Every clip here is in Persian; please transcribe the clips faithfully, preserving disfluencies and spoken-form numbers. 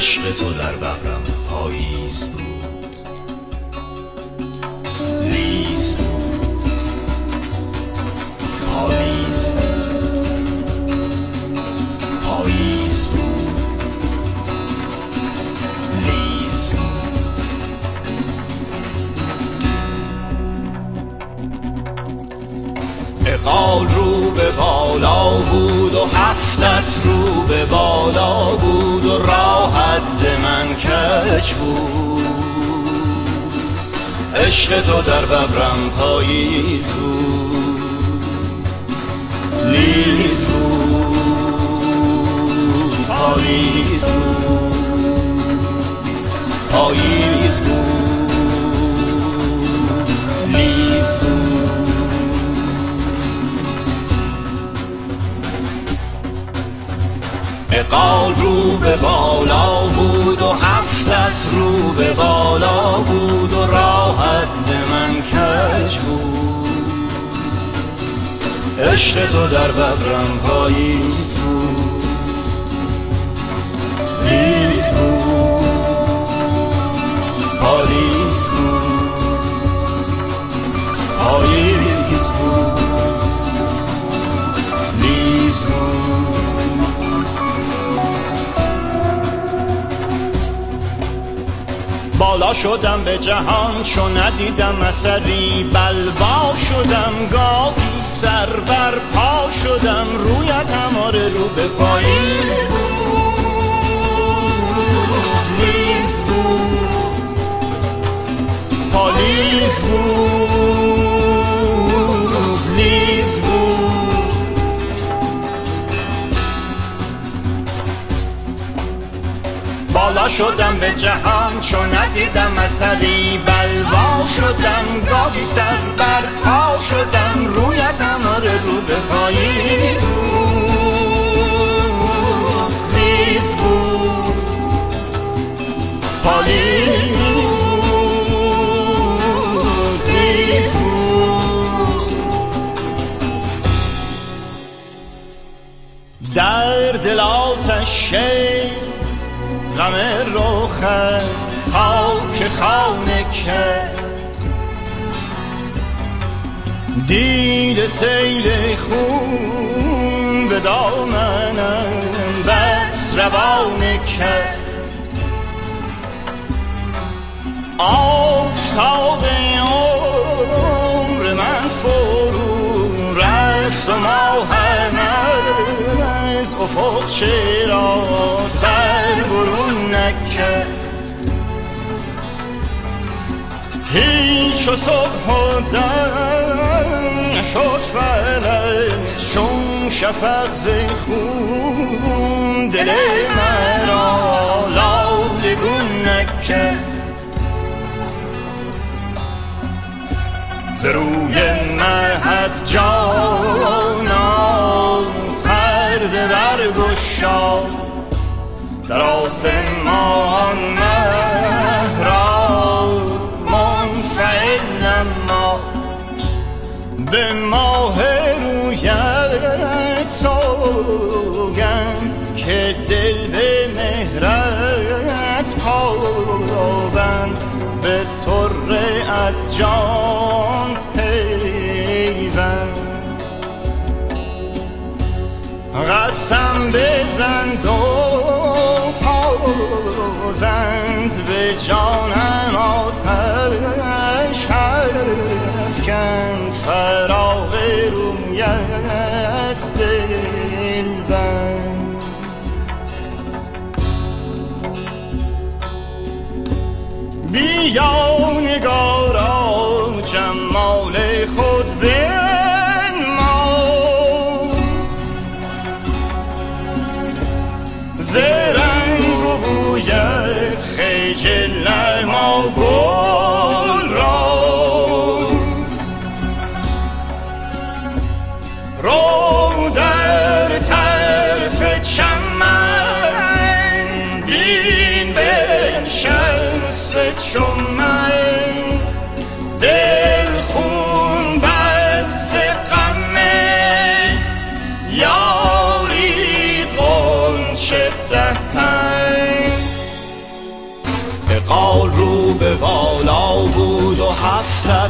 عشق تو در ببرم پاییز بود، لیز بود، پاییز بود، پاییز بود، لیز بود. اقال رو به بالا بود و هفتت رو به بالا بود و راحت ز من کج بود. عشق تو در ببرم پاییز بود، لیز بود، پاییز بود، پاییز بود، لیز بود. اقال رو به بالا بود و هفتت رو به بالا بود و راحت ز من کج بود. عشق تو در ببرم پاییز بود، لیز بود، پاییز بود، پاییز بود، لیز بود. بالا شدم به جهان چون ندیدم اثری، بلوا شدم گاهی سر بر پا شدم، رویت هماره رو به پاییز بود، لیز بود، پاییز بود، لیز بود. بالا شدم به جهان چون ندیدم اثری، بلوا شدم گاهی سر بر پا شدم، رویت هماره رو به پاییز بود، لیز بود، پاییز بود، لیز بود. در دل آتش غم رخت تا که خانه کرد، دید سیل خون به دامنم بس روانه کرد. آفتاب عمر من فرو رفت و ماهم از افق چرا سر برون نکرد. هیچ و صبح و دم نشد فلک چون شفق ز خون، دل مرا لالگون نکرد. ز روی مهد جانا پرده برگشا، در آسمان مه را منفعل نما، به ماه رویت سوگند که دل به مهرت پابند، به طره جان پیوند. قسم بزند و پازند به جانم آتش افکند، فراق رویت دلبند. بیا نگارا جمال خود بنما، ز رنگ و بویت خجل نما گل را. رو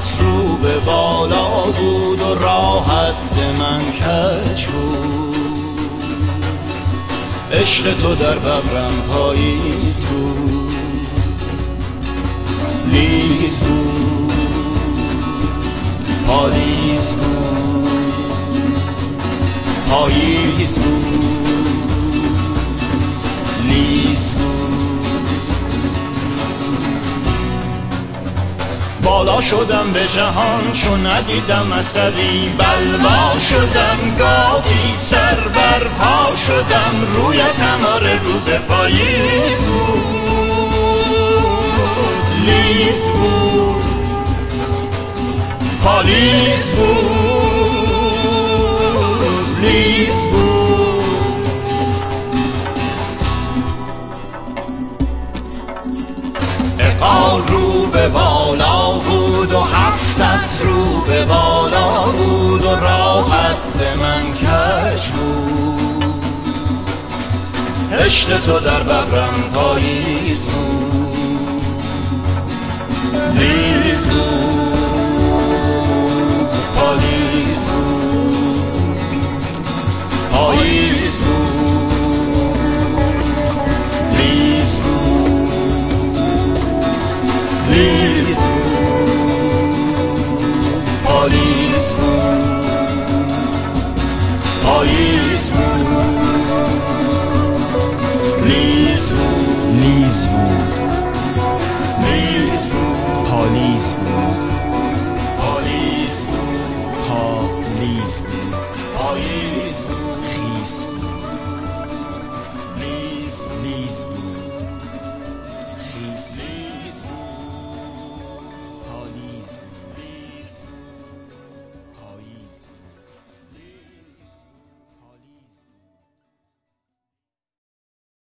هفتت رو به بالا بود و راحت ز من کج بود. عشق تو در ببرم پاییز بود، لیز بود، پالیز بود، پاییز بود، لیز بود. بالا شدم به جهان چون ندیدم اثری، بلوا شدم گاهی سر بر پا شدم، رویت هماره رو به پاییز بود، لیز بود، پالیز بود، لیز بود. اقال رو به بالا بود و هفتت رو به بالا بود و راحت ز من کج بود. عشق تو در ببرم پاییز بود، لیز بود، پالیز بود، پاییز بود، لیز بود، لیز بود، پالیز بود، پاییز بود، لیز بود، لیز بود، لیز بود، پالیز بود.